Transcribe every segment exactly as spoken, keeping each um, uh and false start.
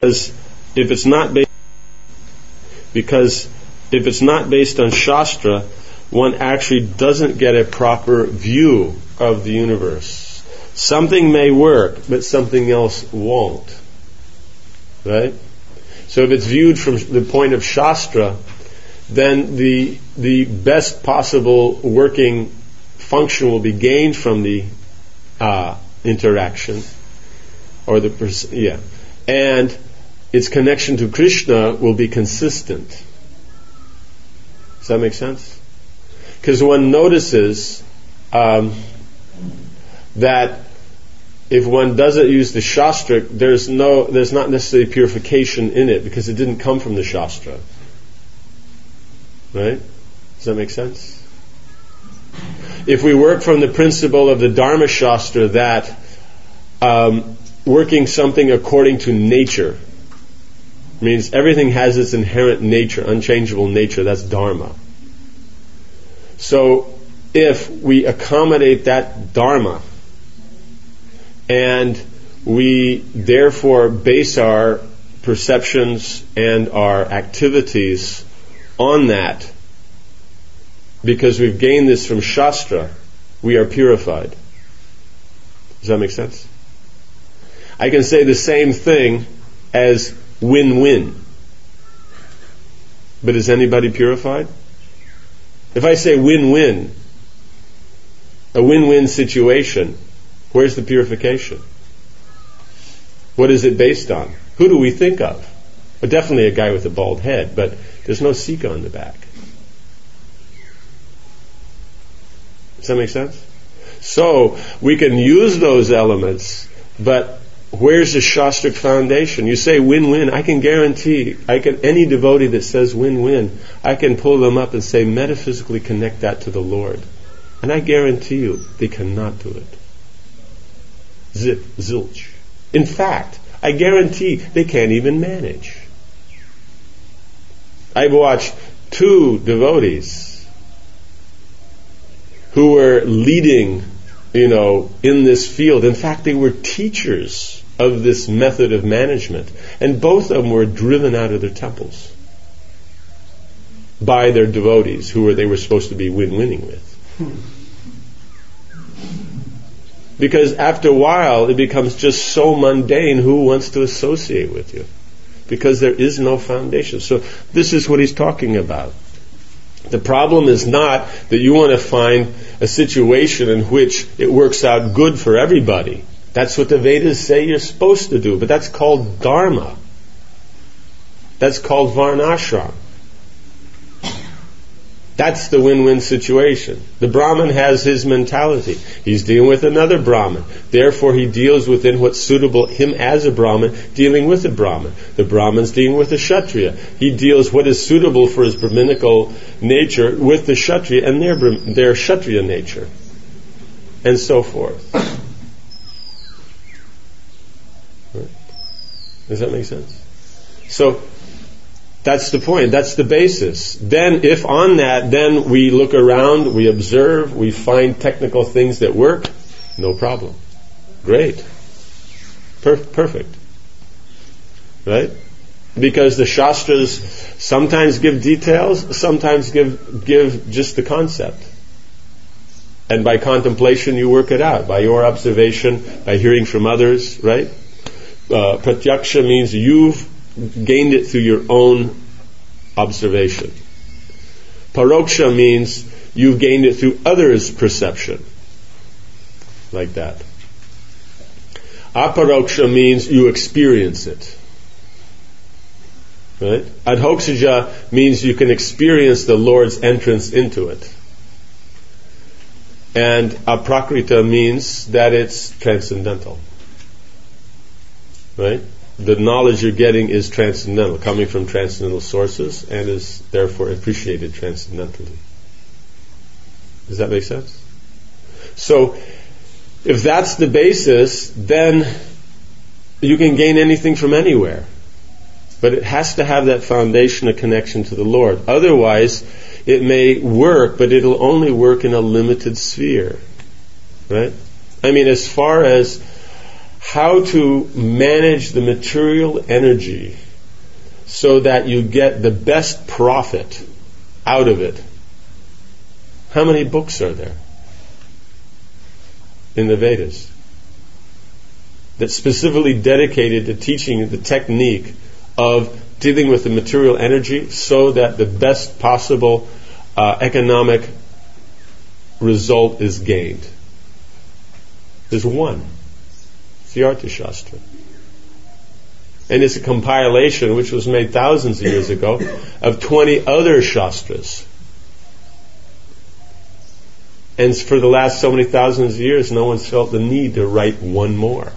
Because if it's not based, because if it's not based on Shastra, one actually doesn't get a proper view of the universe. Something may work, but something else won't. Right? So if it's viewed from the point of Shastra, then the the best possible working function will be gained from the uh, interaction, or the pers- yeah, and its connection to Krishna will be consistent. Does that make sense? Because one notices um, that if one doesn't use the Shastra, there's no, there's not necessarily purification in it because it didn't come from the Shastra. Right? Does that make sense? If we work from the principle of the Dharma Shastra that um, working something according to nature means everything has its inherent nature, unchangeable nature, that's Dharma. So if we accommodate that Dharma and we therefore base our perceptions and our activities on that, because we've gained this from Shastra, we are purified. Does that make sense? I can say the same thing as win-win. But is anybody purified? If I say win-win, a win-win situation, where's the purification? What is it based on? Who do we think of? Well, definitely a guy with a bald head, but there's no Sika on the back. Does that make sense? So, we can use those elements, but where's the Shastric foundation? You say win-win, I can guarantee, I can, any devotee that says win-win, I can pull them up and say metaphysically connect that to the Lord. And I guarantee you, they cannot do it. Zip, zilch. In fact, I guarantee they can't even manage. I've watched two devotees who were leading, you know, in this field. In fact, they were teachers of this method of management. And both of them were driven out of their temples by their devotees who were they were supposed to be win-winning with. Because after a while, it becomes just so mundane, who wants to associate with you? Because there is no foundation. So this is what he's talking about. The problem is not that you want to find a situation in which it works out good for everybody. That's what the Vedas say you're supposed to do. But that's called dharma. That's called varnashram. That's the win-win situation. The Brahmin has his mentality. He's dealing with another Brahmin. Therefore, he deals within what's suitable him as a Brahmin, dealing with a Brahmin. The Brahmin's dealing with a Kshatriya. He deals what is suitable for his Brahminical nature with the Kshatriya and their, their Kshatriya nature. And so forth. Right? Does that make sense? So, that's the point. That's the basis. Then, if on that, then we look around, we observe, we find technical things that work, no problem. Great. Per- perfect. Right? Because the Shastras sometimes give details, sometimes give give just the concept. And by contemplation you work it out. By your observation, by hearing from others, right? Uh, pratyaksha means you've gained it through your own observation. Paroksha means you've gained it through others' perception. Like that. Aparoksha means you experience it. Right? Adhokshaja means you can experience the Lord's entrance into it. And aprakrita means that it's transcendental. Right? The knowledge you're getting is transcendental, coming from transcendental sources, and is therefore appreciated transcendentally. Does that make sense? So, if that's the basis, then you can gain anything from anywhere. But it has to have that foundation of connection to the Lord. Otherwise, it may work, but it'll only work in a limited sphere. Right? I mean, as far as how to manage the material energy so that you get the best profit out of it. How many books are there in the Vedas that's specifically dedicated to teaching the technique of dealing with the material energy so that the best possible uh, economic result is gained? There's one. It's the Arthashastra. And it's a compilation which was made thousands of years ago of twenty other shastras. And for the last so many thousands of years, no one's felt the need to write one more.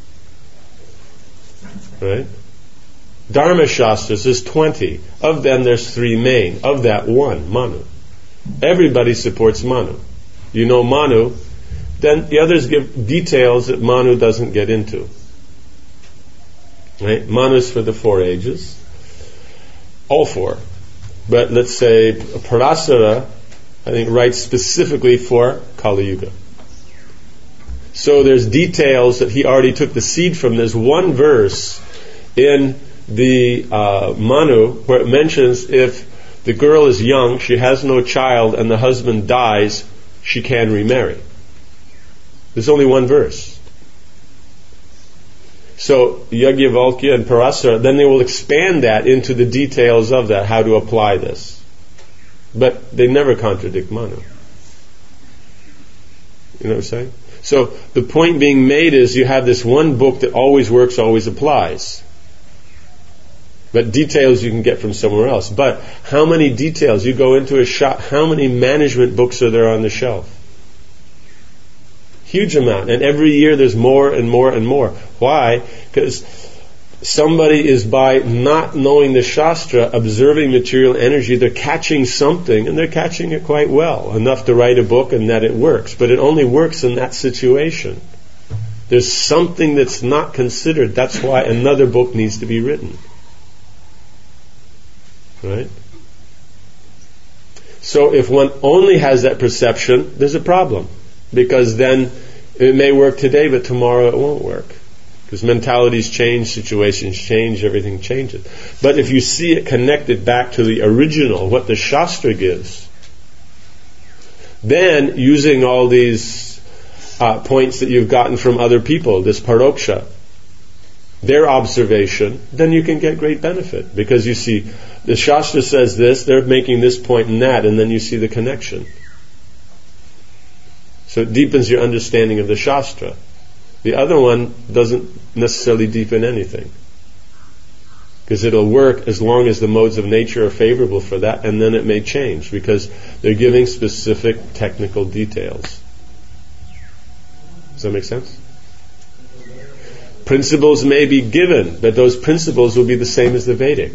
Right? Dharma Shastras is twenty. Of them, there's three main. Of that, one, Manu. Everybody supports Manu. You know Manu, then the others give details that Manu doesn't get into. Right? Manu's for the four ages. All four. But let's say Parasara, I think, writes specifically for Kali Yuga. So there's details that he already took the seed from. There's one verse in the uh, Manu where it mentions if the girl is young, she has no child, and the husband dies, she can remarry. There's only one verse. So Yajnavalkya and Parasara, then they will expand that into the details of that, how to apply this. But they never contradict Manu. You know what I'm saying? So the point being made is you have this one book that always works, always applies. But details you can get from somewhere else. But how many details? You go into a shop, how many management books are there on the shelf? Huge amount. And every year there's more and more and more. Why? Because somebody is, by not knowing the Shastra, observing material energy, they're catching something, and they're catching it quite well, enough to write a book and that it works. But it only works in that situation. There's something that's not considered. That's why another book needs to be written. Right? So if one only has that perception, there's a problem. Because then it may work today, but tomorrow it won't work. Because mentalities change, situations change, everything changes. But if you see it connected back to the original, what the Shastra gives, then using all these uh, points that you've gotten from other people, this paroksha, their observation, then you can get great benefit. Because you see, the Shastra says this, they're making this point and that, and then you see the connection. So it deepens your understanding of the Shastra. The other one doesn't necessarily deepen anything. Because it'll work as long as the modes of nature are favorable for that, and then it may change, because they're giving specific technical details. Does that make sense? Principles may be given, but those principles will be the same as the Vedic.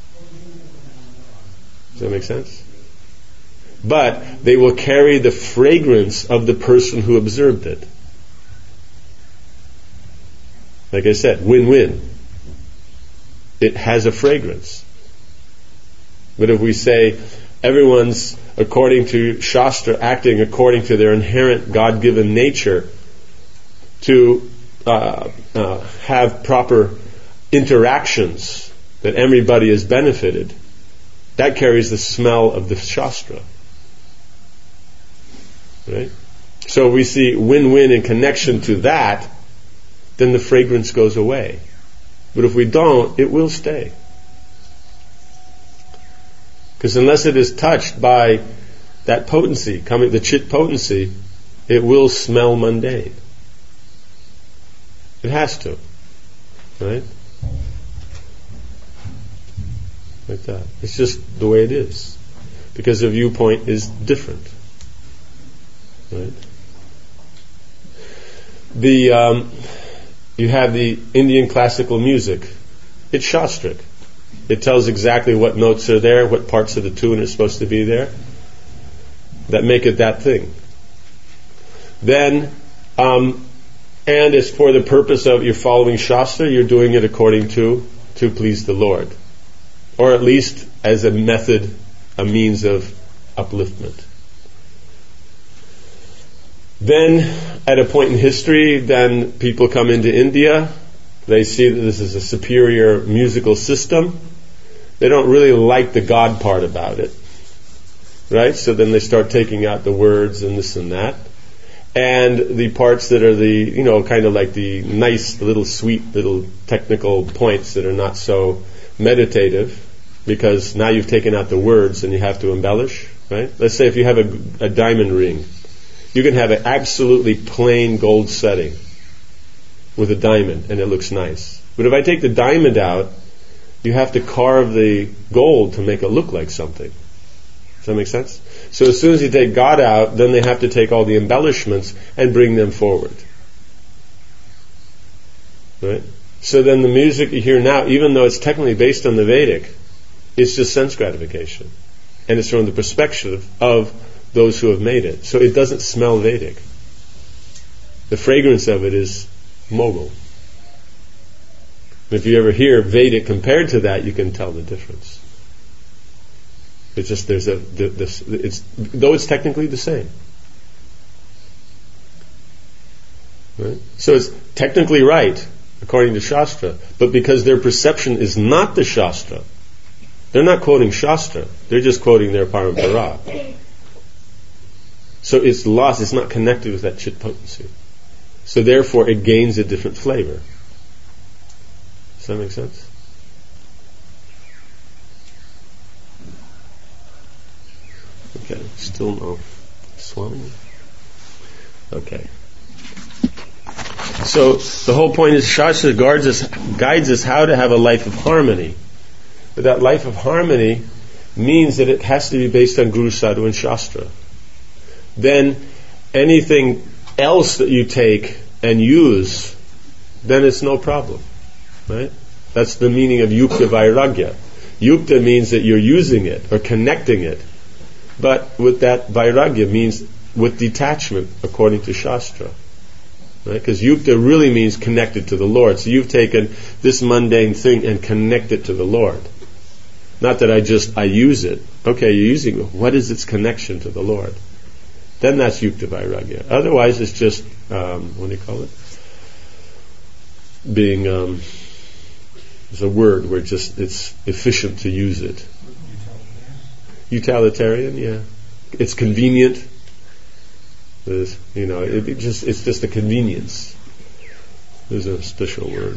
Does that make sense? But they will carry the fragrance of the person who observed it. Like I said, win-win. It has a fragrance. But if we say everyone's, according to Shastra, acting according to their inherent God-given nature to uh, uh, have proper interactions, that everybody is benefited, that carries the smell of the Shastra. Right? So we see win-win in connection to that, then the fragrance goes away. But if we don't, it will stay. Because unless it is touched by that potency, coming the chit potency, it will smell mundane. It has to. Right? Like that. It's just the way it is. Because the viewpoint is different. Right? The um, you have the Indian classical music. It's Shastric. It tells exactly what notes are there, what parts of the tune are supposed to be there, that make it that thing. Then, um, and it's for the purpose of you're following Shastra, you're doing it according to to please the Lord, or at least as a method, a means of upliftment. Then, at a point in history, then people come into India. They see that this is a superior musical system. They don't really like the God part about it. Right? So then they start taking out the words and this and that. And the parts that are the, you know, kind of like the nice, little sweet, little technical points that are not so meditative, because now you've taken out the words and you have to embellish, right? Let's say if you have a, a diamond ring, you can have an absolutely plain gold setting with a diamond and it looks nice. But if I take the diamond out, you have to carve the gold to make it look like something. Does that make sense? So as soon as you take God out, then they have to take all the embellishments and bring them forward. Right? So then the music you hear now, even though it's technically based on the Vedic, it's just sense gratification. And it's from the perspective of those who have made it. So it doesn't smell Vedic. The fragrance of it is Mughal. If you ever hear Vedic compared to that, you can tell the difference. It's just there's a this it's though it's technically the same. Right? So it's technically right according to Shastra, but because their perception is not the Shastra, they're not quoting Shastra. They're just quoting their parampara. So it's lost. It's not connected with that chit potency. So therefore, it gains a different flavor. Does that make sense? Okay, still no swallowing. Okay. So the whole point is Shastra guides us, guides us how to have a life of harmony. But that life of harmony means that it has to be based on Guru, Sadhu, and Shastra. Then anything else that you take and use, then it's no problem. Right? That's the meaning of Yukta Vairagya. Yukta means that you're using it or connecting it. But with that Vairagya means with detachment according to Shastra. Right? Because Yukta really means connected to the Lord. So you've taken this mundane thing and connect it to the Lord. Not that I just, I use it. Okay, you're using it. What is its connection to the Lord? Then that's Yukta Vairagya. Otherwise it's just, um, what do you call it? Being, um, it's a word where just it's efficient to use it. Utilitarian, yeah. It's convenient. There's, you know, it, it just it's just a convenience. There's a special word.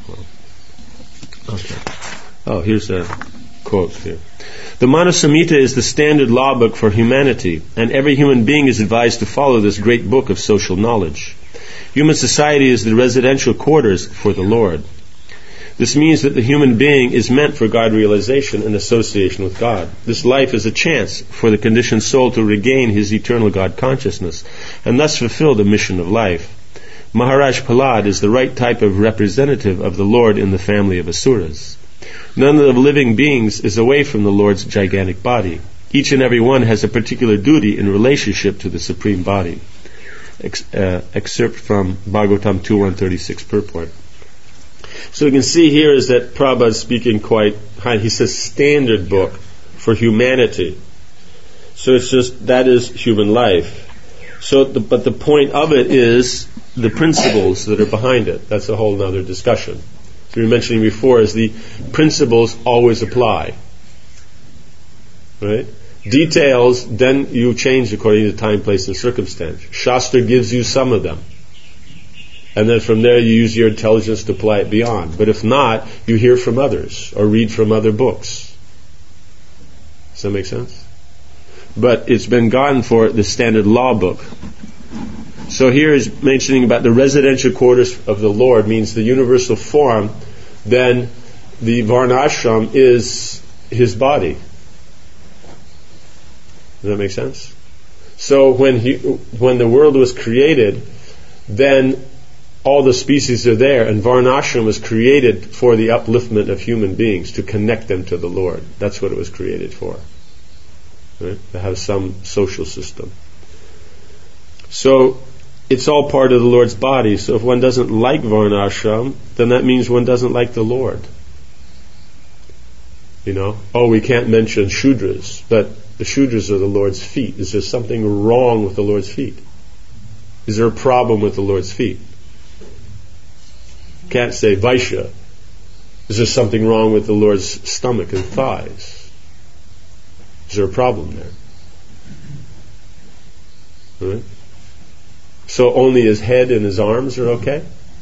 Okay. Oh, here's a quote here. The Manusamhita is the standard law book for humanity, and every human being is advised to follow this great book of social knowledge. Human society is the residential quarters for the Lord. This means that the human being is meant for God realization and association with God. This life is a chance for the conditioned soul to regain his eternal God consciousness and thus fulfill the mission of life. Maharaj Prahlad is the right type of representative of the Lord in the family of Asuras. None of the living beings is away from the Lord's gigantic body. Each and every one has a particular duty in relationship to the Supreme Body. Ex- uh, excerpt from Bhagavatam two one thirty-six purport. So you can see here is that Prabhupada is speaking quite high. He says standard book for humanity. So it's just, that is human life. So, the, but the point of it is the principles that are behind it. That's a whole other discussion. So we were mentioning before is the principles always apply. Right? Details, then you change according to time, place, and circumstance. Shastra gives you some of them. And then from there you use your intelligence to apply it beyond. But if not, you hear from others or read from other books. Does that make sense? But it's been gone for the standard law book. So here is mentioning about the residential quarters of the Lord, means the universal form. Then the Varnashram is his body. Does that make sense? So when he, when the world was created, then all the species are there, and Varnashram was created for the upliftment of human beings, to connect them to the Lord. That's what it was created for. Right? To have some social system. So it's all part of the Lord's body. So if one doesn't like Varnashram, then that means one doesn't like the Lord. You know, oh, we can't mention Shudras, but the Shudras are the Lord's feet. Is there something wrong with the Lord's feet? Is there a problem with the Lord's feet? Can't say Vaishya. Is there something wrong with the Lord's stomach and thighs? Is there a problem there? Right? So only his head and his arms are okay?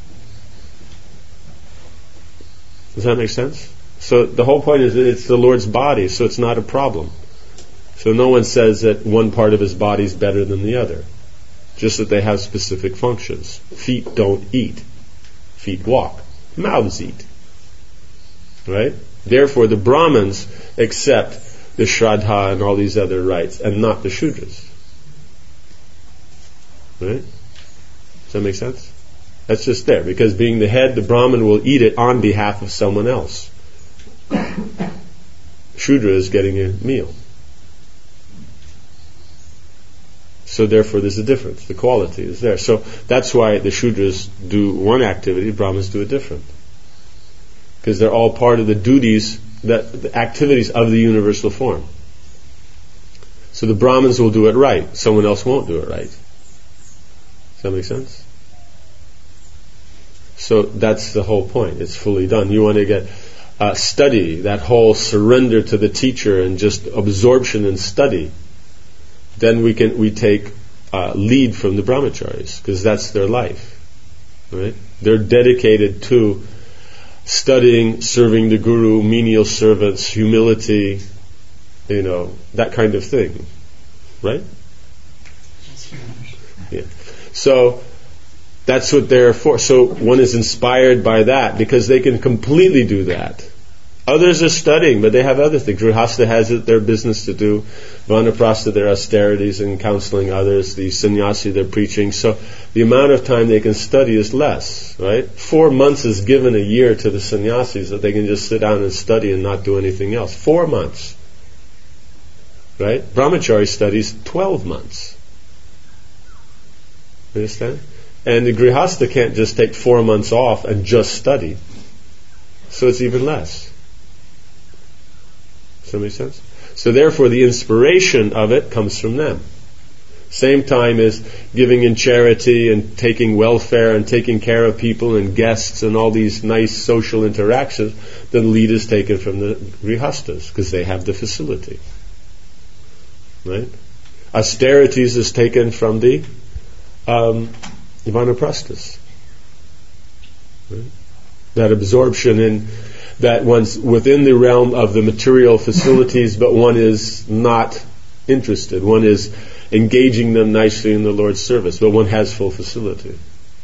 Does that make sense? So the whole point is that it's the Lord's body, so it's not a problem. So no one says that one part of his body is better than the other. Just that they have specific functions. Feet don't eat. Feet walk. Mouths eat. Right? Therefore the Brahmins accept the Shraddha and all these other rites, and not the Shudras. Right? Does that make sense? That's just there. Because being the head, the Brahmin will eat it on behalf of someone else. Shudra is getting a meal. So therefore there's a difference. The quality is there. So that's why the Shudras do one activity, Brahmins do a different. Because they're all part of the duties, that the activities of the universal form. So the Brahmins will do it right. Someone else won't do it right. Does that make sense? So that's the whole point. It's fully done. You want to get uh, study, that whole surrender to the teacher and just absorption and study. Then we can we take uh, lead from the brahmacharis, because that's their life. Right? They're dedicated to studying, serving the guru, menial servants, humility, you know, that kind of thing. Right? Yeah. So that's what they're for. So one is inspired by that because they can completely do that. Others are studying, but they have other things. Grihastha has it, their business to do. Vanaprastha, their austerities and counseling others. The sannyasi, they're preaching. So the amount of time they can study is less, right? Four months is given a year to the sannyasis that they can just sit down and study and not do anything else. Four months. Right? Brahmachari studies twelve months. Understand? And the Grihastha can't just take four months off and just study. So it's even less. Does that make sense? So therefore the inspiration of it comes from them. Same time as giving in charity and taking welfare and taking care of people and guests and all these nice social interactions, the lead is taken from the Grihasthas because they have the facility. Right? Austerities is taken from the um, Vanaprasthas. Right? That absorption in that one's within the realm of the material facilities, but one is not interested. One is engaging them nicely in the Lord's service, but one has full facility.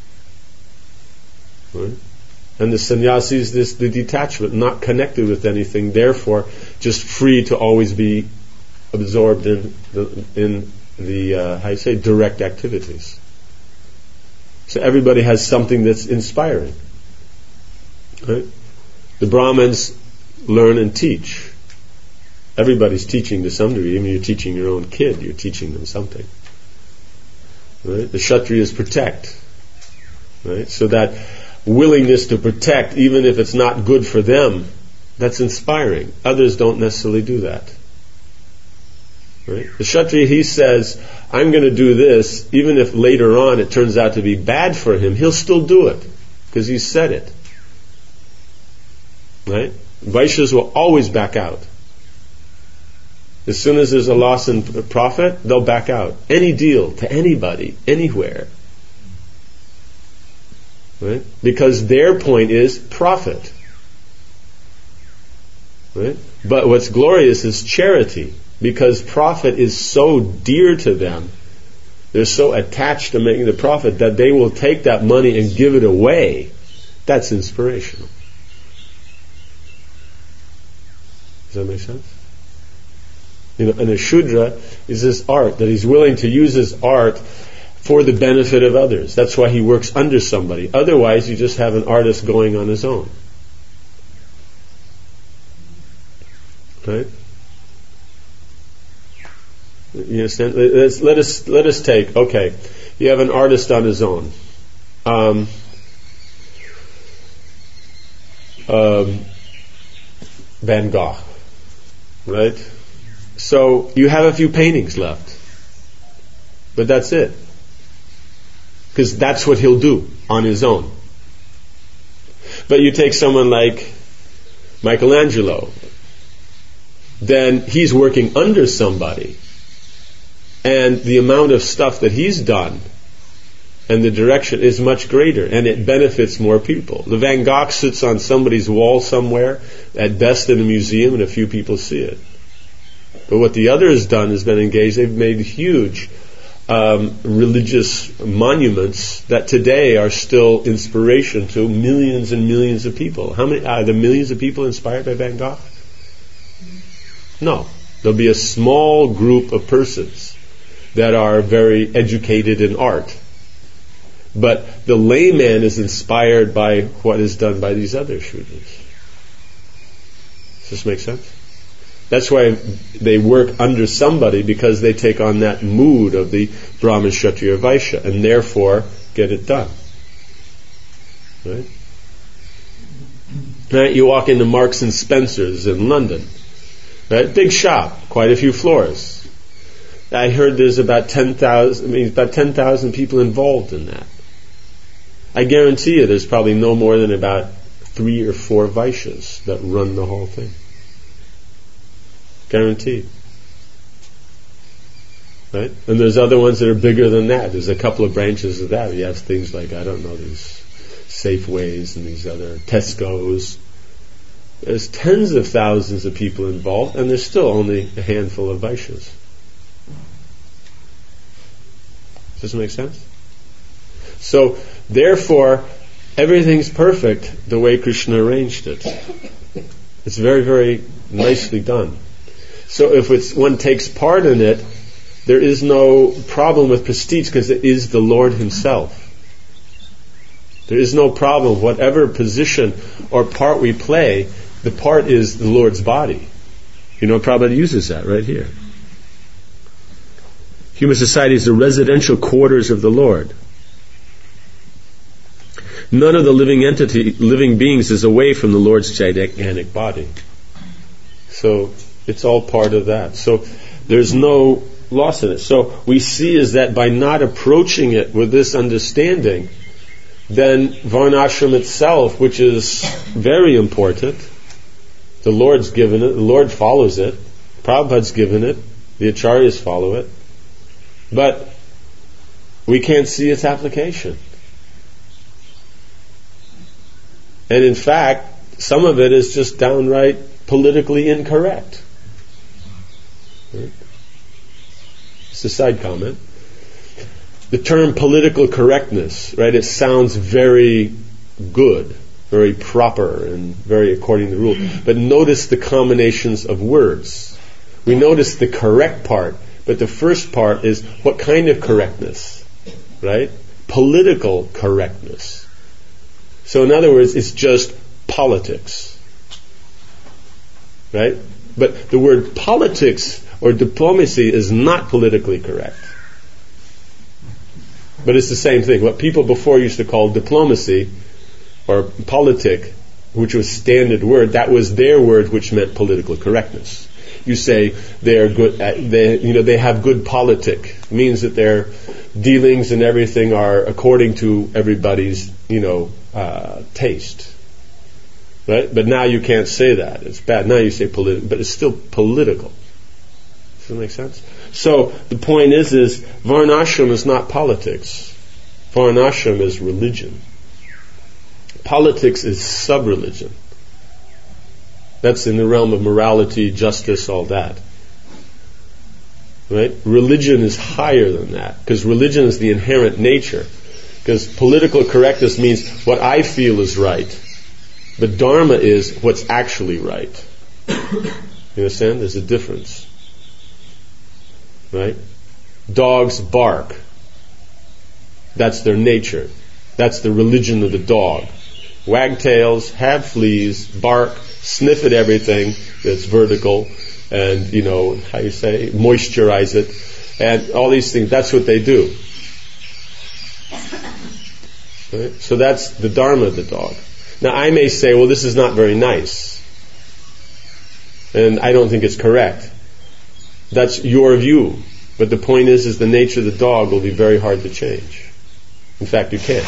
Right? And the sannyasis, this the detachment, not connected with anything, therefore just free to always be absorbed in the, in the uh, how you say direct activities. So everybody has something that's inspiring. Right? The Brahmins learn and teach. Everybody's teaching to some degree. Even you're teaching your own kid, you're teaching them something. Right? The Kshatriyas protect. Right? So that willingness to protect, even if it's not good for them, that's inspiring. Others don't necessarily do that. Right? The Kshatriya, he says, I'm going to do this, even if later on it turns out to be bad for him, he'll still do it, because he said it. Right? Vaishyas will always back out. As soon as there's a loss in profit, they'll back out. Any deal to anybody, anywhere. Right? Because their point is profit. Right? But what's glorious is charity, because profit is so dear to them. They're so attached to making the profit that they will take that money and give it away. That's inspirational. Does that make sense? You know, and a Shudra is this art, that he's willing to use his art for the benefit of others. That's why he works under somebody. Otherwise, you just have an artist going on his own. Right? You understand? Let's, let us let us take. Okay, you have an artist on his own. Um, um, Van Gogh, right? So you have a few paintings left, but that's it. because that's what he'll do on his own. But you take someone like Michelangelo, then he's working under somebody, and the amount of stuff that he's done and the direction is much greater, and it benefits more people. The Van Gogh sits on somebody's wall somewhere, at best in a museum, and a few people see it. But what the other has done has been engaged. They've made huge um, religious monuments that today are still inspiration to millions and millions of people. How many are the millions of people inspired by Van Gogh? No. There'll be a small group of persons that are very educated in art. But the layman is inspired by what is done by these other Shuddhas. Does this make sense? That's why they work under somebody, because they take on that mood of the Brahmin, Kshatriya, Vaishya, and therefore get it done. Right? Right? You walk into Marks and Spencer's in London. Right? Big shop, quite a few floors. I heard there's about ten thousand. I mean, about ten thousand people involved in that. I guarantee you, there's probably no more than about three or four Vaishyas that run the whole thing. Guaranteed. Right? And there's other ones that are bigger than that. There's a couple of branches of that. You have things like, I don't know, these Safeways and these other Tesco's. There's tens of thousands of people involved, and there's still only a handful of Vaishyas. Does this make sense? So, therefore, everything's perfect the way Krishna arranged it. It's very, very nicely done. So if it's, one takes part in it, there is no problem with prestige, because it is the Lord Himself. There is no problem. Whatever position or part we play, the part is the Lord's body. You know, Prabhupada uses that right here. Human society is the residential quarters of the Lord. None of the living entity, living beings is away from the Lord's gigantic body. So it's all part of that. So there's no loss in it. So we see is that by not approaching it with this understanding, then Varnashram itself, which is very important, the Lord's given it, the Lord follows it, Prabhupada's given it, the Acharyas follow it, but we can't see its application. And in fact, some of it is just downright politically incorrect. Right? It's a side comment. The term political correctness, right, it sounds very good, very proper, and very according to the rule. But notice the combinations of words. We notice the correct part, but the first part is what kind of correctness, right? Political correctness. So in other words, it's just politics. Right? But the word politics or diplomacy is not politically correct. But it's the same thing. What people before used to call diplomacy or politic, which was standard word, that was their word, which meant political correctness. You say they are good at, they, you know, they have good politic. It means that their dealings and everything are according to everybody's, you know, uh, taste. Right? But now you can't say that. It's bad. Now you say political, but it's still political. Does that make sense? So the point is, is Varnashram is not politics. Varnashram is religion. Politics is sub-religion. That's in the realm of morality, justice, all that. Right? Religion is higher than that, because religion is the inherent nature. Because political correctness means what I feel is right. But Dharma is what's actually right. You understand? There's a difference. Right? Dogs bark. That's their nature. That's the religion of the dog. Wagtails, have fleas, bark, sniff at everything that's vertical, and, you know, how you say, moisturize it, and all these things. That's what they do. Right? So that's the Dharma of the dog. Now I may say, well, this is not very nice, and I don't think it's correct. That's your view. But the point is, is the nature of the dog will be very hard to change. In fact, you can't.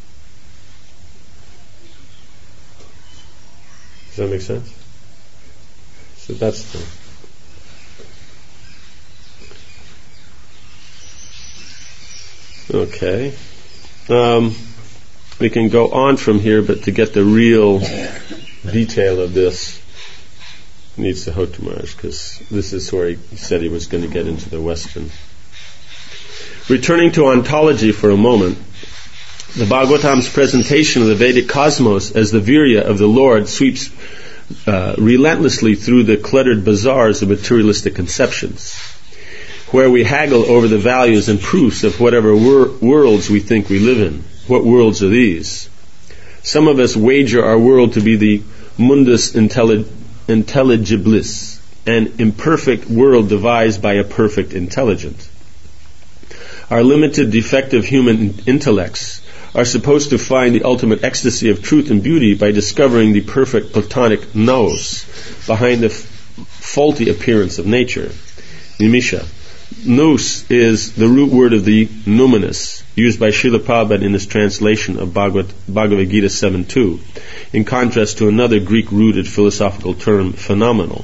Does that make sense? So that's the... Okay. Um, we can go on from here, but to get the real detail of this, needs to Hotu Maharaj, because this is where he said he was going to get into the Western. Returning to ontology for a moment, the Bhagavatam's presentation of the Vedic cosmos as the virya of the Lord sweeps uh, relentlessly through the cluttered bazaars of materialistic conceptions, where we haggle over the values and proofs of whatever wor- worlds we think we live in. What worlds are these? Some of us wager our world to be the mundus intelli- intelligibilis, an imperfect world devised by a perfect intelligent. Our limited, defective human intellects are supposed to find the ultimate ecstasy of truth and beauty by discovering the perfect platonic nous behind the f- faulty appearance of nature. Nimisha. Nous is the root word of the numinous, used by Srila Prabhupada in his translation of Bhagavad, Bhagavad Gita seven two, in contrast to another Greek-rooted philosophical term, phenomenal.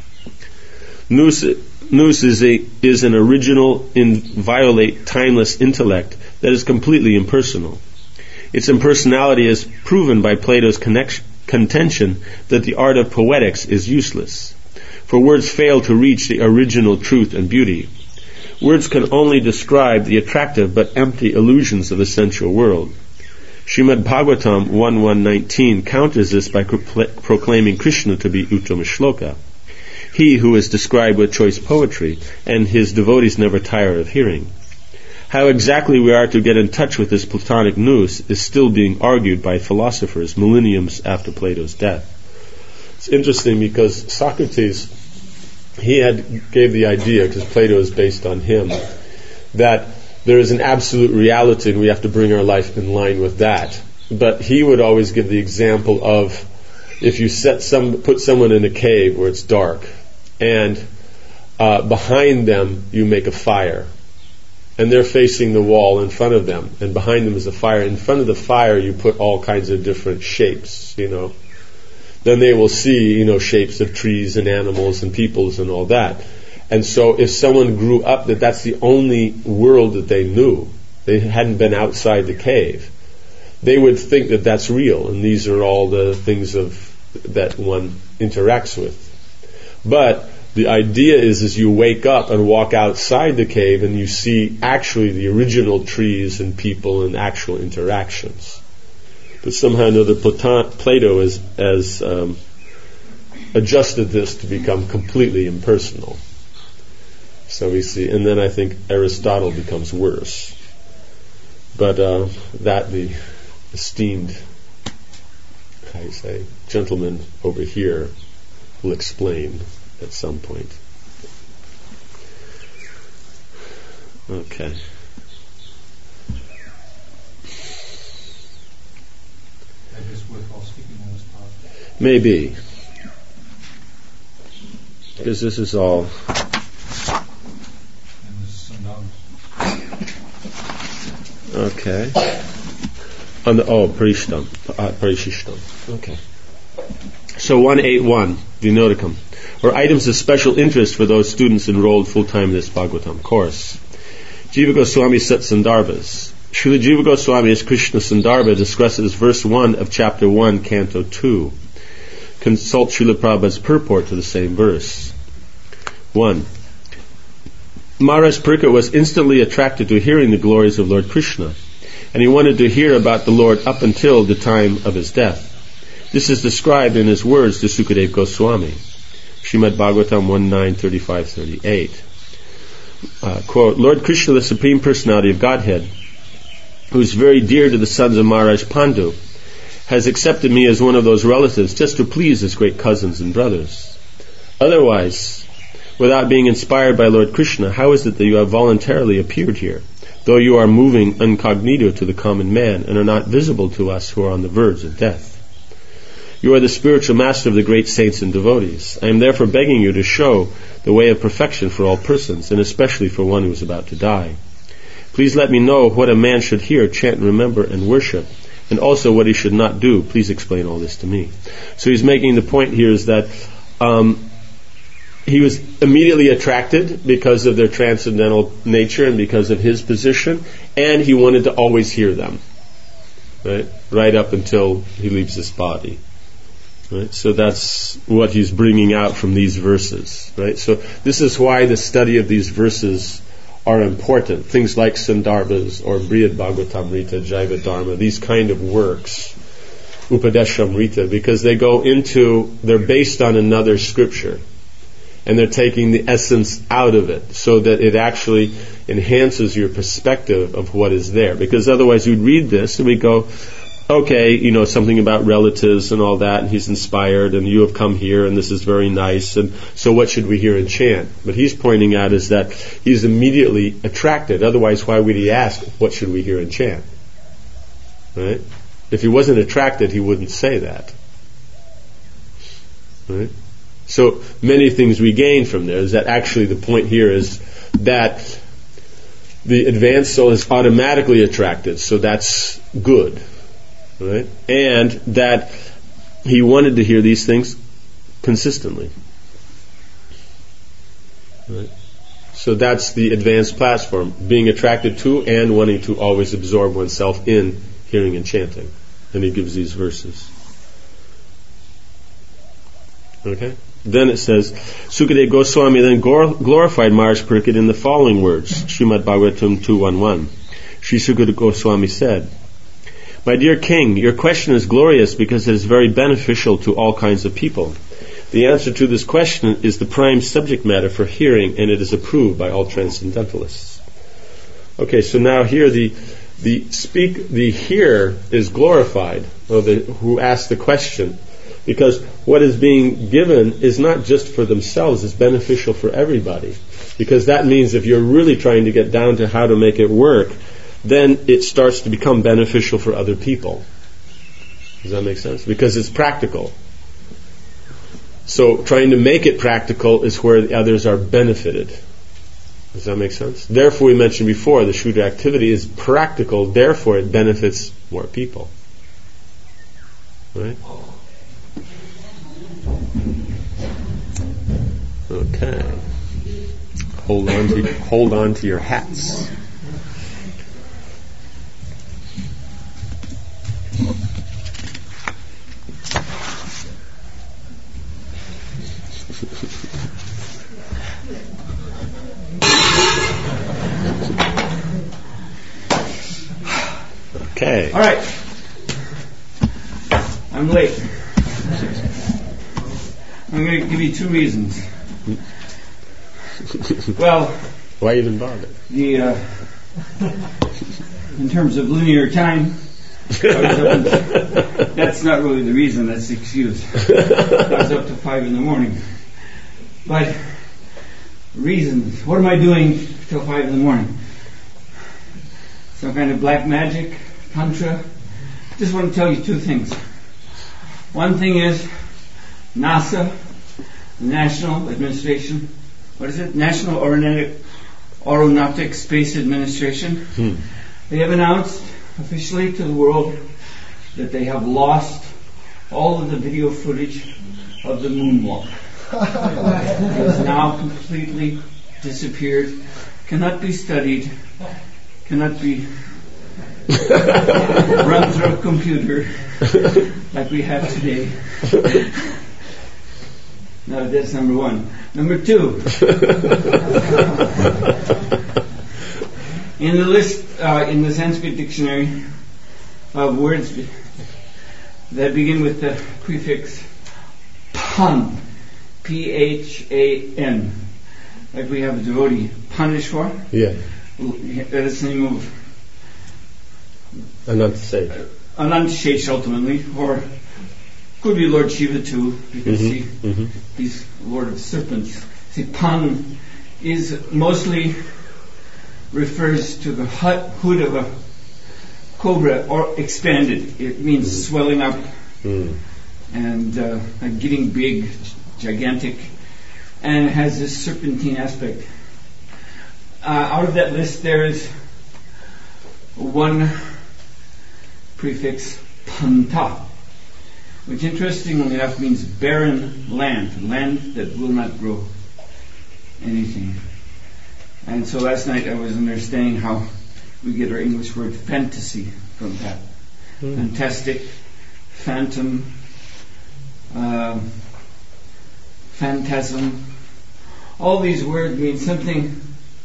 Nous, nous is, a, is an original, inviolate, timeless intellect that is completely impersonal. Its impersonality is proven by Plato's connection, contention that the art of poetics is useless, for words fail to reach the original truth and beauty. Words can only describe the attractive but empty illusions of the sensual world. Srimad Bhagavatam one one nineteen counters this by pro- proclaiming Krishna to be Uttama Shloka, he who is described with choice poetry, and his devotees never tire of hearing. How exactly we are to get in touch with this platonic nous is still being argued by philosophers millenniums after Plato's death. It's interesting because Socrates, he had gave the idea, because Plato is based on him, that there is an absolute reality and we have to bring our life in line with that. But he would always give the example of if you set some, put someone in a cave where it's dark, and uh, behind them you make a fire, and they're facing the wall in front of them, and behind them is a fire. In front of the fire you put all kinds of different shapes, you know. Then they will see, you know, shapes of trees and animals and peoples and all that. And so if someone grew up that that's the only world that they knew, they hadn't been outside the cave, they would think that that's real, and these are all the things of that one interacts with. But the idea is, is you wake up and walk outside the cave and you see actually the original trees and people and actual interactions. But somehow or another, Platon, Plato has, has um, adjusted this to become completely impersonal. So we see, and then I think Aristotle becomes worse. But uh, that the esteemed, how do you say, gentleman over here will explain at some point. Okay. Maybe. Because this is all... Okay. On the, oh, Parishtam. Uh, Parishishtam. Okay. So one eighty-one, Vinotikam, or items of special interest for those students enrolled full-time in this Bhagavatam course. Jiva Goswami Sat-Sandarbhas. Srila Jiva Goswami as Krishna Sandarbha discusses verse one of chapter one, canto two. Consult Srila Prabhupada's purport to the same verse. one. Maharaj Parikar was instantly attracted to hearing the glories of Lord Krishna, and he wanted to hear about the Lord up until the time of his death. This is described in his words to Sukadeva Goswami, Srimad Bhagavatam one nine thirty-five thirty-eight. Uh, quote, Lord Krishna, the Supreme Personality of Godhead, who is very dear to the sons of Maharaj Pandu, has accepted me as one of those relatives just to please his great cousins and brothers. Otherwise, without being inspired by Lord Krishna, how is it that you have voluntarily appeared here, though you are moving incognito to the common man and are not visible to us who are on the verge of death? You are the spiritual master of the great saints and devotees. I am therefore begging you to show the way of perfection for all persons, and especially for one who is about to die. Please let me know what a man should hear, chant, and remember, and worship, and also what he should not do. Please explain all this to me. So he's making the point here is that um, he was immediately attracted because of their transcendental nature and because of his position, and he wanted to always hear them, right? Right up until he leaves this body. Right? So that's what he's bringing out from these verses. Right? So this is why the study of these verses are important. Things like Sandarbhas or Brihad Bhagavatamrita, Jaiva Dharma, these kind of works, Upadeshamrita, because they go into, they're based on another scripture. And they're taking the essence out of it so that it actually enhances your perspective of what is there. Because otherwise you'd read this and we go, okay, you know, something about relatives and all that, and he's inspired, and you have come here, and this is very nice, and so what should we hear and chant? But he's pointing out is that he's immediately attracted. Otherwise, why would he ask, what should we hear and chant? Right? If he wasn't attracted, he wouldn't say that. Right? So many things we gain from there is that actually the point here is that the advanced soul is automatically attracted, so that's good. Right? And that he wanted to hear these things consistently. Right? So that's the advanced platform, being attracted to and wanting to always absorb oneself in hearing and chanting. And he gives these verses. Okay? Then it says, Sukadeva Goswami then glorified Maharaj Parikshit in the following words, Srimad Bhagavatam two eleven. Sri Sukadeva Goswami said, My dear king, your question is glorious because it is very beneficial to all kinds of people. The answer to this question is the prime subject matter for hearing, and it is approved by all transcendentalists. Okay, so now here the the speak the hearer is glorified, or the who asked the question, because what is being given is not just for themselves, it's beneficial for everybody. Because that means if you're really trying to get down to how to make it work, then it starts to become beneficial for other people. Does that make sense? Because it's practical. So trying to make it practical is where the others are benefited. Does that make sense? Therefore, we mentioned before, the Shudra activity is practical, therefore it benefits more people. Right? Okay. Hold on to hold on to your hats. Okay. All right. I'm late. I'm going to give you two reasons. Well, why even bother? The uh, in terms of linear time, that's not really the reason. That's the excuse. I was up to five in the morning. But reasons. What am I doing till five in the morning? Some kind of black magic, tantra. I just want to tell you two things. One thing is NASA, the National Administration. What is it? National Aeronautic, Aeronautic Space Administration. Hmm. They have announced officially to the world that they have lost all of the video footage of the moonwalk. It has now completely disappeared, cannot be studied, cannot be run through a computer like we have today. No, that's number one. Number two, in the list, uh, in the Sanskrit dictionary of words that begin with the prefix pan, P H A N, like we have a devotee, Paneshwar. Yeah. That is the name of Anantashesh. Anantashesh ultimately, or could be Lord Shiva too, because mm-hmm. he, mm-hmm. he's Lord of Serpents. See, Pan is mostly refers to the hood of a cobra, or expanded. It means mm-hmm. swelling up mm. and uh, getting big, gigantic, and it has this serpentine aspect. Uh, out of that list, there is one prefix, panta, which interestingly enough means barren land, land that will not grow anything. And so last night I was understanding how we get our English word fantasy from that. Mm. Fantastic, phantom, uh, phantasm. All these words mean something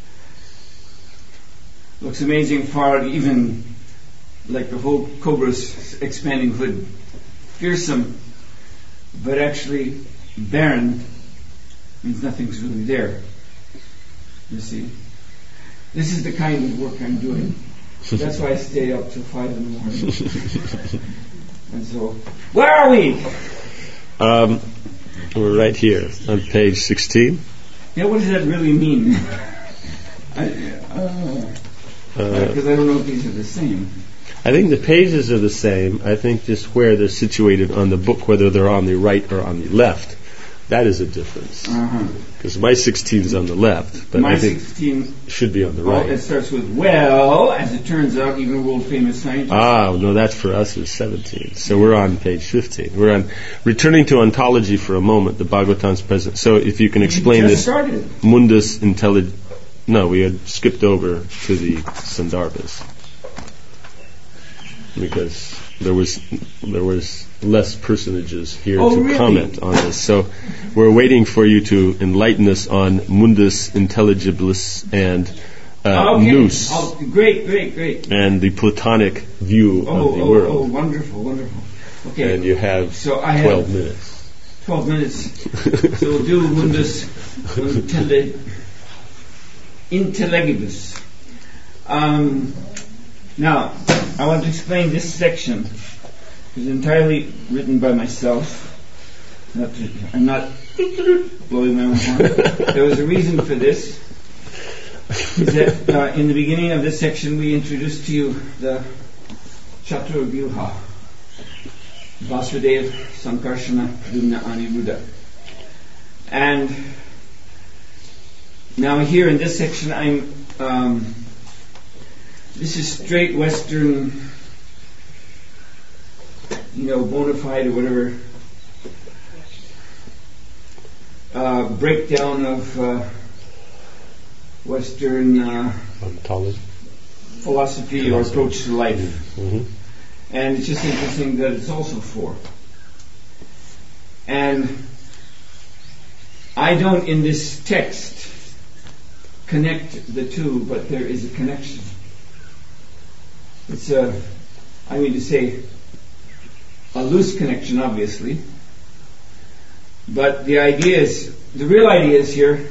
looks amazing, far, even like the whole cobra's expanding hood, fearsome, but actually barren means nothing's really there. You see, this is the kind of work I'm doing. That's why I stay up till five in the morning. And so, where are we? Um, we're right here on page sixteen. Yeah, what does that really mean? I, uh, because uh, I don't know if these are the same. I think the pages are the same. I think just where they're situated on the book, whether they're on the right or on the left, that is a difference. Because uh-huh. my sixteen is on the left, but my I think sixteen should be on the well, right. It starts with, well, as it turns out, even world famous scientists. Ah, no, that's for us is seventeen. So we're on page fifteen. We're on returning to ontology for a moment. The Bhagavatam's present. So if you can explain just this, started. Mundus intellig. No, we had skipped over to the Sandarbhas because there was there was less personages here oh, to really? comment on this. So we're waiting for you to enlighten us on Mundus intelligibilis and uh, okay. Nous. Oh, great, great, great. And the Platonic view oh, of the oh, world. Oh, wonderful, wonderful. Okay. And you have so I twelve have minutes. Twelve minutes. So we'll do Mundus intelli- intelligibus. Um, now, I want to explain this section. It's entirely written by myself. Not to, I'm not blowing my own horn. There was a reason for this. Is that uh, in the beginning of this section we introduced to you the Chaturvyuha, Vasudeva, Sankarshana, Padumna, Aniruddha. And now here in this section I'm um, this is straight Western, you know, bona fide or whatever uh, breakdown of uh, Western uh, philosophy or approach to life. Mm-hmm. And it's just interesting that it's also four. And I don't in this text connect the two, but there is a connection. It's a, I mean to say, a loose connection, obviously. But the idea is, the real idea is here,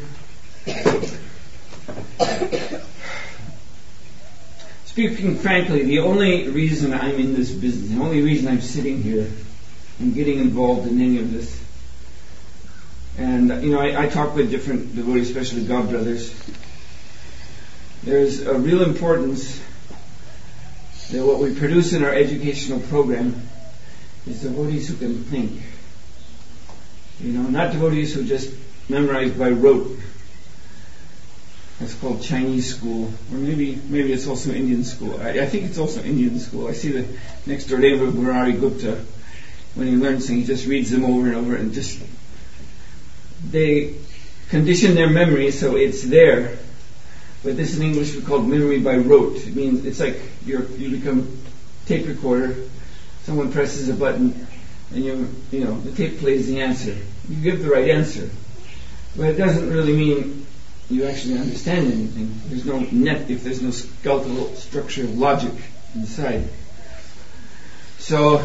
speaking frankly, the only reason I'm in this business, the only reason I'm sitting here and getting involved in any of this, and you know, I, I talk with different devotees, especially God brothers, there's a real importance that what we produce in our educational program is devotees who can think. You know, not devotees who just memorize by rote. That's called Chinese school, or maybe maybe it's also Indian school. I, I think it's also Indian school. I see the next door neighbor, Murari Gupta, when he learns things, he just reads them over and over, and just they condition their memory so it's there. But this in English we call memory by rote. It means it's like you're, you become tape recorder. Someone presses a button, and you you know the tape plays the answer. You give the right answer, but it doesn't really mean you actually understand anything. There's no net if there's no skeletal structure of logic inside. So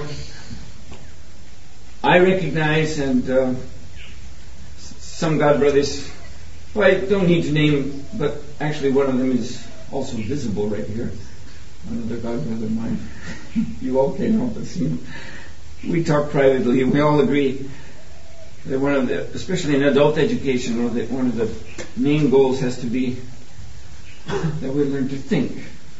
I recognize, and uh, some God brothers, well, I don't need to name, but actually one of them is also visible right here. Another God brother of mine. You all can't help but see him. We talk privately, and we all agree that one of the, especially in adult education, or that one of the main goals has to be that we learn to think.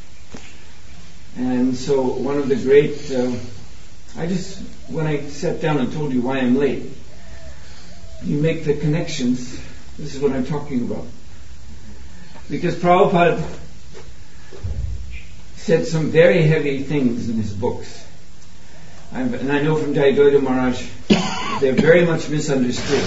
And so one of the great, uh, I just, when I sat down and told you why I'm late, you make the connections. This is what I'm talking about. Because Prabhupada said some very heavy things in his books. I'm, and I know from Jayadvaita Maharaj, they're very much misunderstood.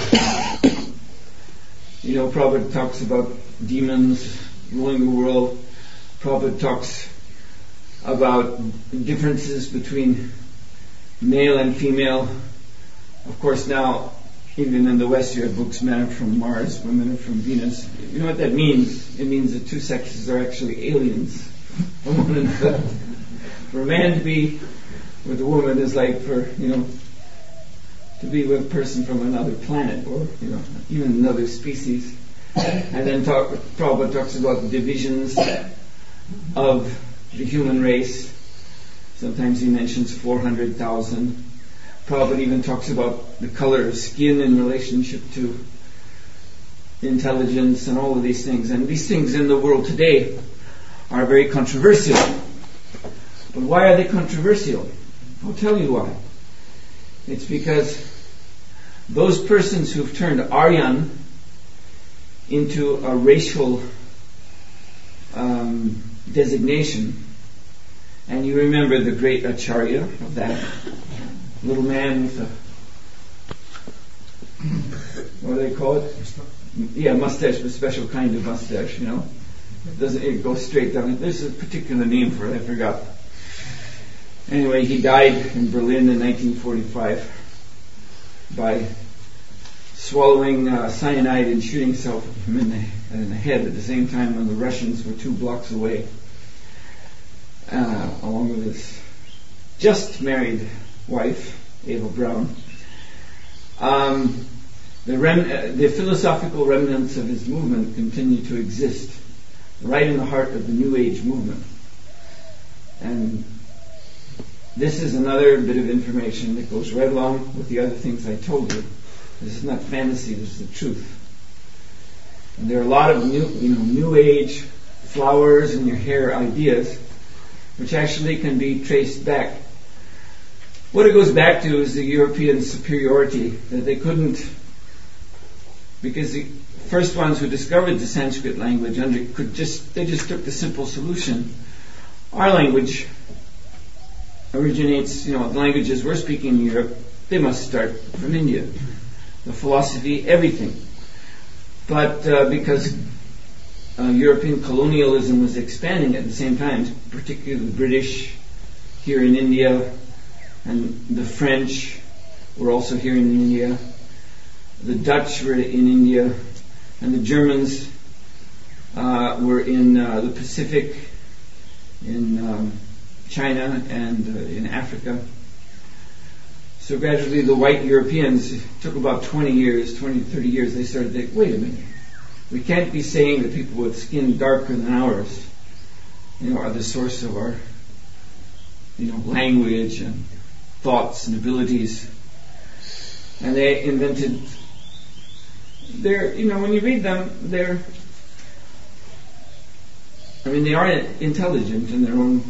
You know, Prabhupada talks about demons ruling the world. Prabhupada talks about differences between male and female. Of course, now, even in the West, you have books, men are from Mars, women are from Venus. You know what that means? It means the two sexes are actually aliens from one another. For a man to be with a woman is like for, you know, to be with a person from another planet or, you know, even another species. And then talk, Prabhupada talks about the divisions of the human race. Sometimes he mentions four hundred thousand. Prabhupada even talks about the color of skin in relationship to intelligence and all of these things. And these things in the world today are very controversial. But why are they controversial? I'll tell you why. It's because those persons who've turned Aryan into a racial um, designation, and you remember the great Acharya of that little man with a, what do they call it? Yeah, mustache, but a special kind of mustache, you know. It doesn't it goes straight down. There's a particular name for it, I forgot. Anyway, he died in Berlin in nineteen forty-five by swallowing uh, cyanide and shooting himself in the, in the head at the same time when the Russians were two blocks away, uh, along with his just married wife, Eva Braun. Um, the, rem- uh, the philosophical remnants of his movement continue to exist right in the heart of the New Age movement. And this is another bit of information that goes right along with the other things I told you. This is not fantasy, this is the truth. And there are a lot of new, you know, New Age flowers in your hair ideas, which actually can be traced back. What it goes back to is the European superiority, that they couldn't, because the first ones who discovered the Sanskrit language under, could just, they just took the simple solution. Our language originates, you know, the languages we're speaking in Europe, they must start from India. The philosophy, everything. But uh, because uh, European colonialism was expanding at the same time, particularly the British here in India, and the French were also here in India, the Dutch were in India, and the Germans uh, were in uh, the Pacific, in um, China, and uh, in Africa. So gradually the white Europeans, it took about twenty years, twenty to thirty years, they started to think, wait a minute, we can't be saying that people with skin darker than ours, you know, are the source of our, you know, language and thoughts and abilities. And they invented, they're, you know, when you read them, they're, I mean, they are intelligent in their own.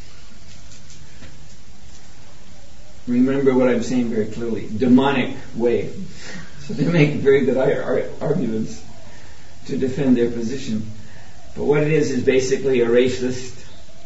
Remember what I'm saying very clearly. Demonic way. So they make very good ar- arguments to defend their position. But what it is is basically a racist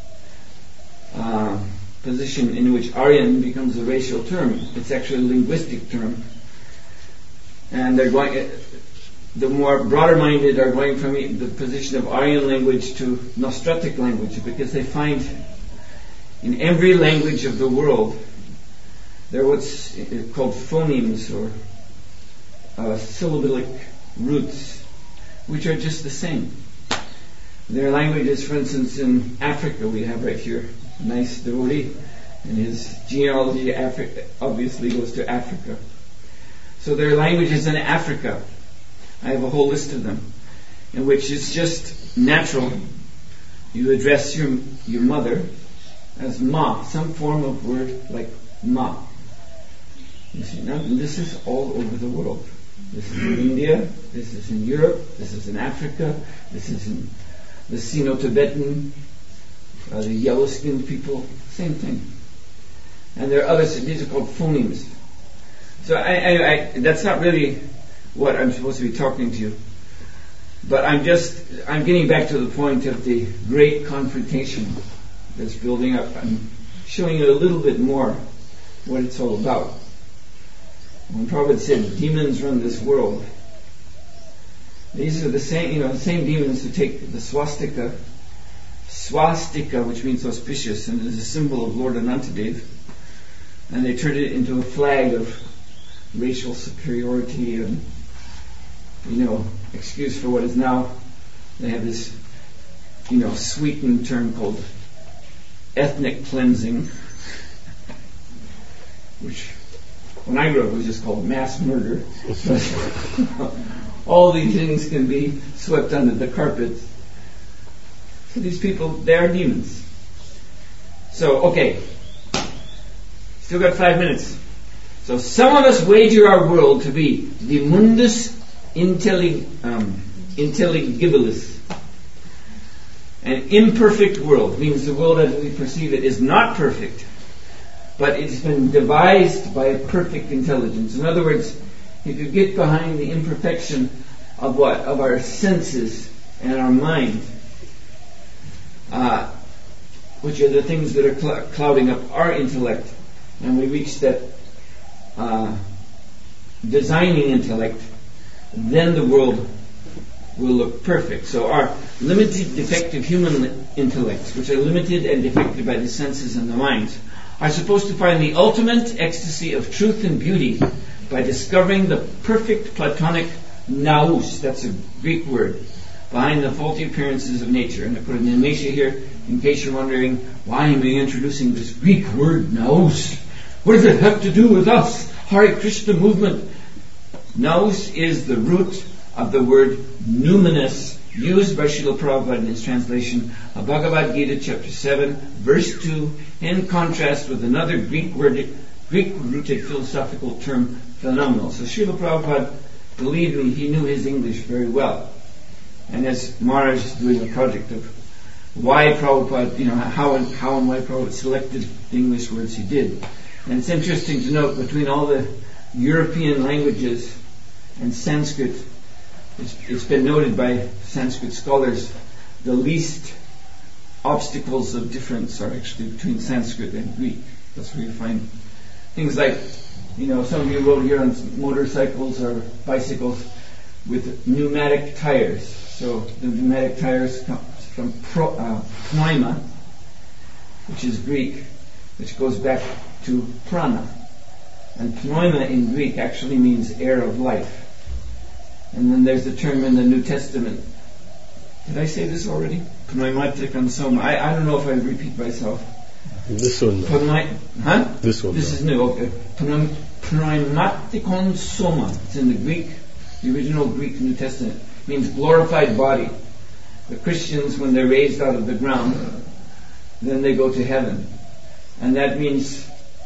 uh, position in which Aryan becomes a racial term. It's actually a linguistic term. And they're going, the more broader-minded are going from the position of Aryan language to Nostratic language, because they find in every language of the world there are what's called phonemes, or uh, syllabic roots, which are just the same. There are languages, for instance, in Africa we have right here, a nice devotee, and his genealogy Afri- obviously goes to Africa. So there are languages in Africa, I have a whole list of them, in which it's just natural. You address your your mother as Ma, some form of word like Ma. You see, now this is all over the world. This is in India, this is in Europe, this is in Africa, this is in the Sino-Tibetan, uh, the yellow-skinned people, same thing. And there are others, these are called phonemes. So I, I, I, that's not really what I'm supposed to be talking to you. But I'm just, I'm getting back to the point of the great confrontation that's building up. I'm showing you a little bit more what it's all about. When Prabhupada said demons run this world, these are the same, you know, the same demons who take the swastika, swastika, which means auspicious, and is a symbol of Lord Anantadev, and they turn it into a flag of racial superiority and, you know, excuse for what is now. They have this, you know, sweetened term called ethnic cleansing, which when I grew up it was just called mass murder. But all these things can be swept under the carpet. So these people, they are demons. So, okay. Still got five minutes. So some of us wager our world to be the mundus intellig, um, intelligibilis. An imperfect world means the world as we perceive it is not perfect, but it's been devised by a perfect intelligence. In other words, if you get behind the imperfection of what? Of our senses and our mind, uh, which are the things that are cl- clouding up our intellect, and we reach that uh, designing intellect, then the world will look perfect. So our limited, defective human intellects, which are limited and defective by the senses and the minds, are supposed to find the ultimate ecstasy of truth and beauty by discovering the perfect Platonic nous, that's a Greek word, behind the faulty appearances of nature. And I put an animation here in case you're wondering, why am I introducing this Greek word nous? What does it have to do with us? Hare Krishna movement. Nous is the root of the word numinous, used by Srila Prabhupada in his translation of Bhagavad Gita chapter seven, verse two, in contrast with another Greek word, Greek-rooted philosophical term, phenomenal. So Srila Prabhupada, believe me, he knew his English very well. And as Maharaj is doing a project of why Prabhupada, you know, how and how and why Prabhupada selected the English words he did. And it's interesting to note, between all the European languages and Sanskrit, it's, it's been noted by Sanskrit scholars, the least obstacles of difference are actually between Sanskrit and Greek. That's where you find things like, you know, some of you rode here on motorcycles or bicycles with pneumatic tires. So the pneumatic tires come from pro, uh, pneuma, which is Greek, which goes back to prana. And pneuma in Greek actually means air of life. And then there's the term in the New Testament. Did I say this already? Pneumatikon soma. I, I don't know if I repeat myself. This one. Pneuma, huh? This one. This no. is new, okay. Pneum, pneumatikon soma. It's in the Greek, the original Greek New Testament. It means glorified body. The Christians, when they're raised out of the ground, then they go to heaven. And that means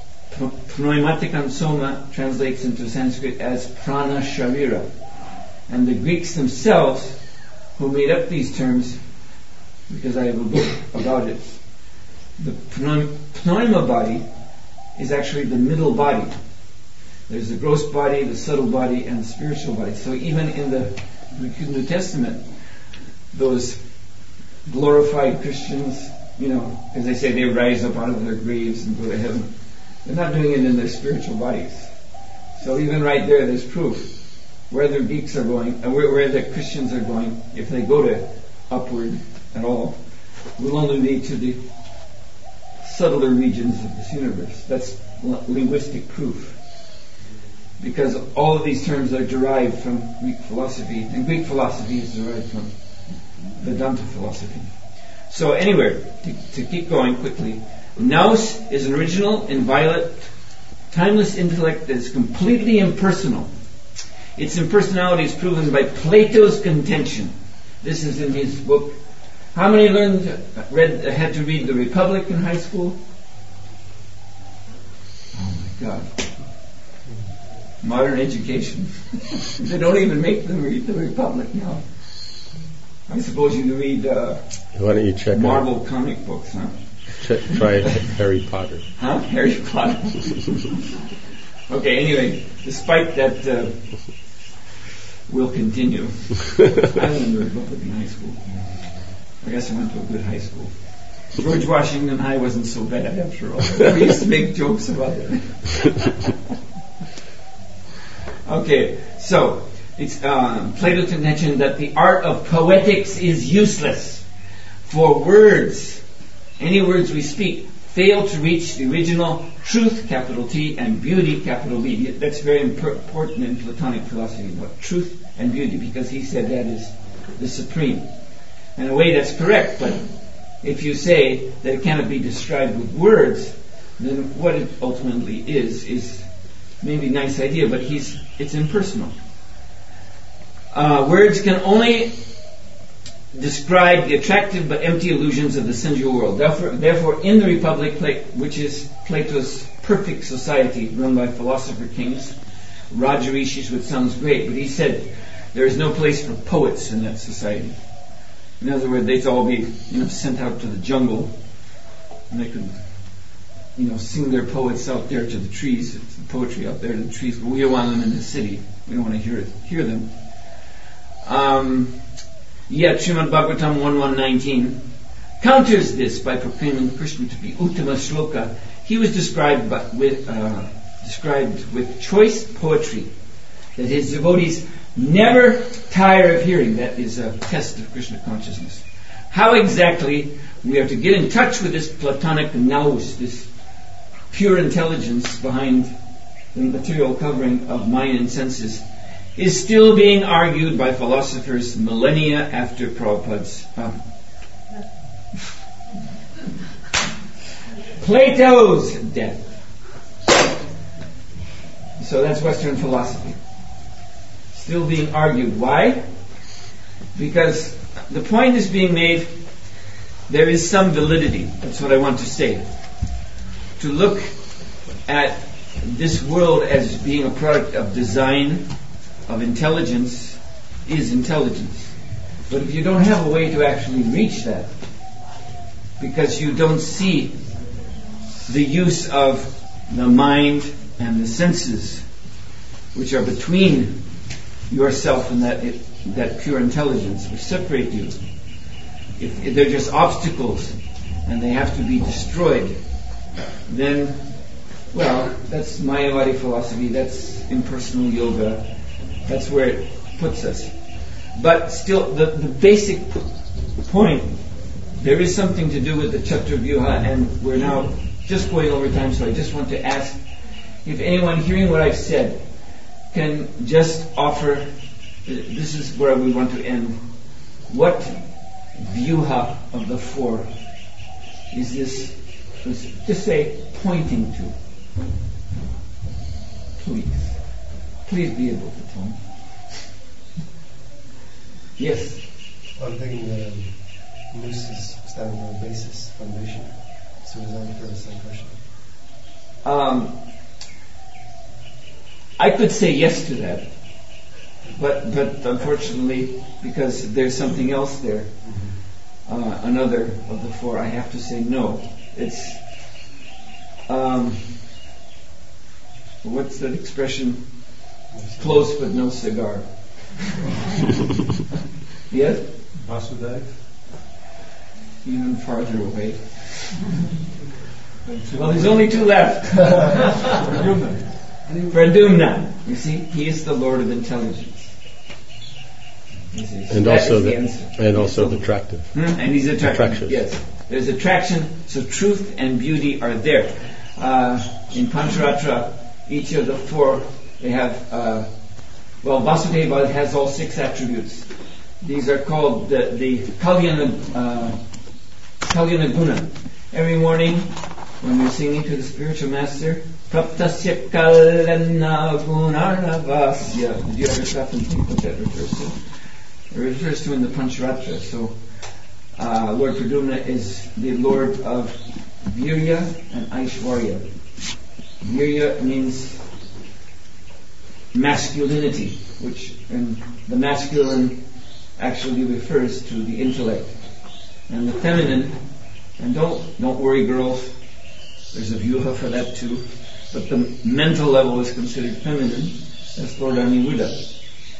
pneumatikon soma translates into Sanskrit as prana sharira. And the Greeks themselves, who made up these terms, because I have a book about it, the pneuma body is actually the middle body. There's the gross body, the subtle body, and the spiritual body. So even in the New Testament, those glorified Christians, you know, as they say, they rise up out of their graves and go to heaven. They're not doing it in their spiritual bodies. So even right there, there's proof. Where the Greeks are going, uh, where, where the Christians are going, if they go to upward at all, will only lead to the subtler regions of this universe. That's l- linguistic proof. Because all of these terms are derived from Greek philosophy, and Greek philosophy is derived from Vedanta philosophy. So anyway, to, to keep going quickly, Nous is an original, inviolate, timeless intellect that is completely impersonal. Its impersonality is proven by Plato's contention. This is in his book. How many learned, read, had to read The Republic in high school? Oh my God. Modern education. They don't even make them read The Republic now. I suppose you read uh, Why don't you check Marvel out, comic books, huh? check, try Harry Potter. Huh? Harry Potter. Okay, anyway, despite that, uh, we'll continue. I went to the Republic in high school. I guess I went to a good high school. George Washington High wasn't so bad after all. We used to make jokes about it. Okay, so it's um, Plato's contention that the art of poetics is useless, for words, any words we speak, fail to reach the original truth, capital T, and beauty, capital B. That's very important in Platonic philosophy, what truth and beauty, because he said that is the supreme. In a way, that's correct, but if you say that it cannot be described with words, then what it ultimately is, is maybe a nice idea, but he's it's impersonal. Uh, words can only describe the attractive but empty illusions of the sensual world. Therefore, therefore in the Republic, which is Plato's perfect society run by philosopher kings, Rajarishis, which sounds great, but he said there is no place for poets in that society. In other words, they'd all be, you know, sent out to the jungle, and they could, you know, sing their poets out there to the trees, poetry out there to the trees. But we don't want them in the city. We don't want to hear it, hear them. Um, yet Srimad Bhagavatam one one nineteen counters this by proclaiming Krishna to be Uttama Shloka. He was described by, with uh, described with choice poetry that his devotees never tire of hearing. That is a test of Krishna consciousness. How exactly we are to get in touch with this Platonic nous, this pure intelligence behind the material covering of mind and senses, is still being argued by philosophers millennia after Prabhupada's um, Plato's death. So that's Western philosophy. Still being argued. Why? Because the point is being made, there is some validity. That's what I want to say. To look at this world as being a product of design, of intelligence, is intelligence. But if you don't have a way to actually reach that, because you don't see the use of the mind and the senses, which are between yourself and that it, that pure intelligence, which separate you, if, if they're just obstacles and they have to be destroyed, then, well, that's Mayavadi philosophy, that's impersonal yoga, that's where it puts us. But still, the, the basic point, there is something to do with the Chaturvyuha, and we're now just going over time, so I just want to ask if anyone hearing what I've said can just offer, this is where we want to end, what vyuha of the four is this, just say, pointing to? Please. Please be able to tell me. Yes? I'm thinking that um, Moose is standing on a basis, foundation. So is that for the same question? Um, I could say yes to that, but but unfortunately, because there's something else there, mm-hmm. uh, another of the four, I have to say no. It's um, what's that expression? Close but no cigar. Yes? Vasudeva? Even farther away. Well, there's only two left. Pradyumna. You see, he is the Lord of intelligence. And also, the, the and also the attractive. Hmm? And he's attractive. Attraction. Yes, there's attraction. So truth and beauty are there. Uh, in Pancharatra, each of the four, they have. Uh, well, Vasudeva has all six attributes. These are called the, the Kalyana, uh, Kalyana Guna. Every morning, when we're singing to the spiritual master, Praptasya Kalyana Gunarnavasya. Did you ever stop and think what that refers to? It refers to in the Pancharatra. So, uh, Lord Pradyumna is the Lord of Virya and Aishwarya. Virya means masculinity, which in the masculine actually refers to the intellect, and the feminine. And don't don't worry, girls. There's a vyuha for that too. But the mental level is considered feminine. That's Lord Aniruddha.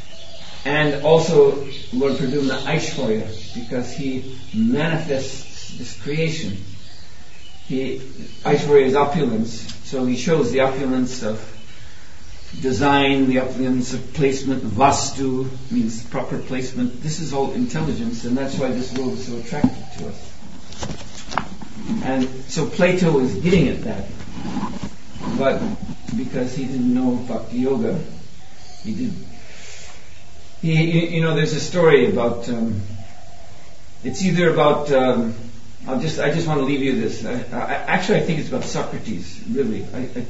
And also Lord Pradyumna Aishwarya, because he manifests this creation. He, Aishwarya is opulence, so he shows the opulence of design, the opulence of placement. Vastu means proper placement. This is all intelligence, and that's why this world is so attractive to us. And so Plato is getting at that, but because he didn't know Bhakti Yoga, he did. He, you know, there's a story about. Um, it's either about. Um, I'll just. I just want to leave you this. I, I, actually, I think it's about Socrates. Really. I, I,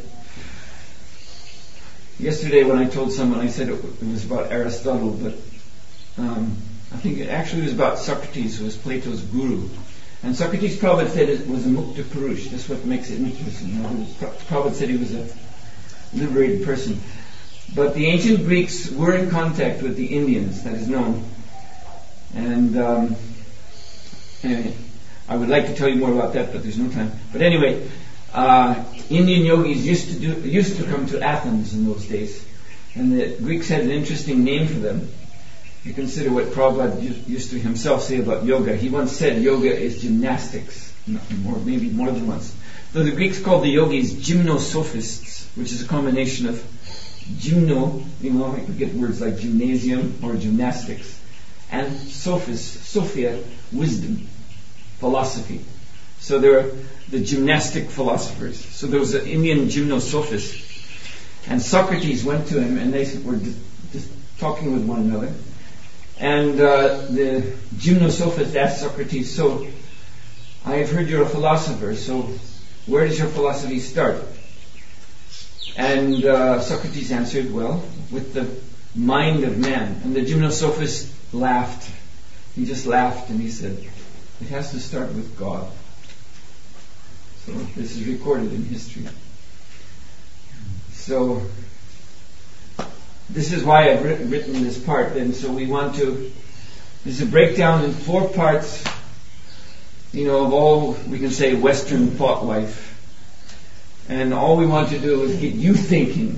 yesterday, when I told someone, I said it, it was about Aristotle, but um, I think it actually was about Socrates, who was Plato's guru. And Socrates probably said it was a Mukta Purush. That's what makes it interesting. You know, Prabhupada said he was a liberated person. But the ancient Greeks were in contact with the Indians, that is known. And um, anyway, I would like to tell you more about that, but there's no time. But anyway, uh, Indian yogis used to do used to come to Athens in those days, and the Greeks had an interesting name for them. You consider what Prabhupada used to himself say about yoga. He once said yoga is gymnastics, more, maybe more than once. So the Greeks called the yogis gymnosophists, which is a combination of gymno, you know, we get words like gymnasium or gymnastics, and sophis, sophia, wisdom, philosophy. So they're the gymnastic philosophers. So there was an Indian gymnosophist, and Socrates went to him, and they were just, just talking with one another. And uh, the gymnosophist asked Socrates, so I have heard you're a philosopher, so where does your philosophy start? And uh, Socrates answered, well, with the mind of man. And the gymnosophist laughed. He just laughed and he said, it has to start with God. So this is recorded in history. So this is why I've written, written this part. And so we want to, this is a breakdown in four parts, you know, of all, we can say, Western thought life. And all we want to do is get you thinking.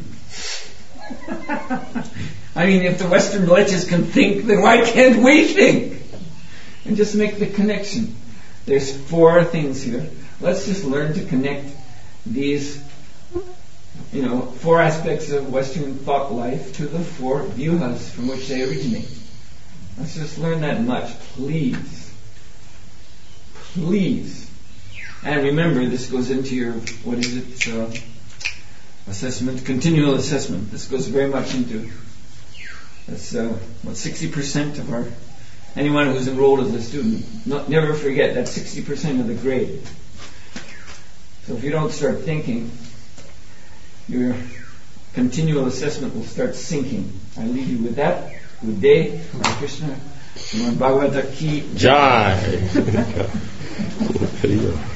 I mean, if the Western religions can think, then why can't we think? And just make the connection. There's four things here. Let's just learn to connect these, you know, four aspects of Western thought life to the four vyuhas from which they originate. Let's just learn that much, please. Please. And remember, this goes into your, what is it, uh, assessment, continual assessment. This goes very much into, that's uh, what, sixty percent of our, anyone who's enrolled as a student. Not, never forget, that's sixty percent of the grade. So if you don't start thinking, your continual assessment will start sinking. I leave you with that. Good day. Hare Krishna. Bhagavata ki Jai.